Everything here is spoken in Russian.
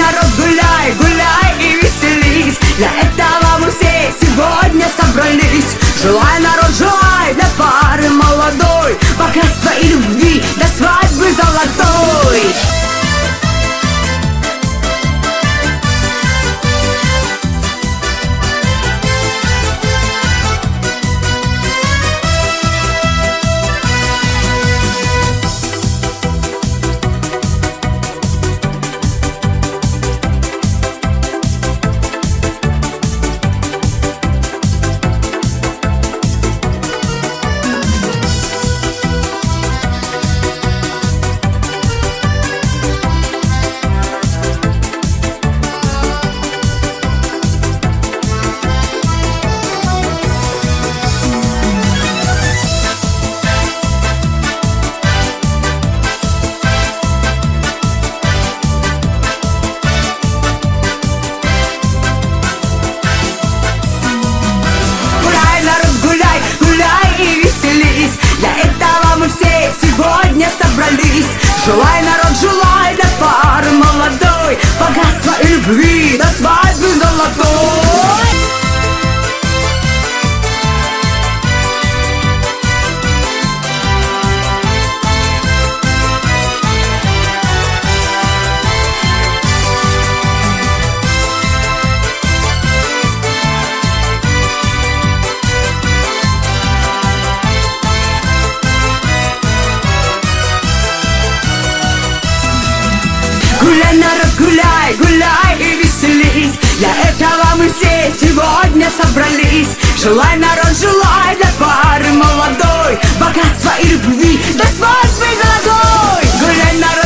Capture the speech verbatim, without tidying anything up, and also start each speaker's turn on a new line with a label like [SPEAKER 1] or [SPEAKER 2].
[SPEAKER 1] народ, гуляй, гуляй и веселись. Для этого мы все сегодня собрались. Желай, народ, желай для пары молодой богатства и любви до свадьбы золотой. Сегодня собрались. Желай, народ, желай для пары молодой богатства и любви до свадьбы золотой. Гуляй, народ, гуляй, гуляй и веселись. Для этого мы все сегодня собрались. Желай, народ, желай для пары молодой богатства и любви до свадьбы золотой. Гуляй, народ,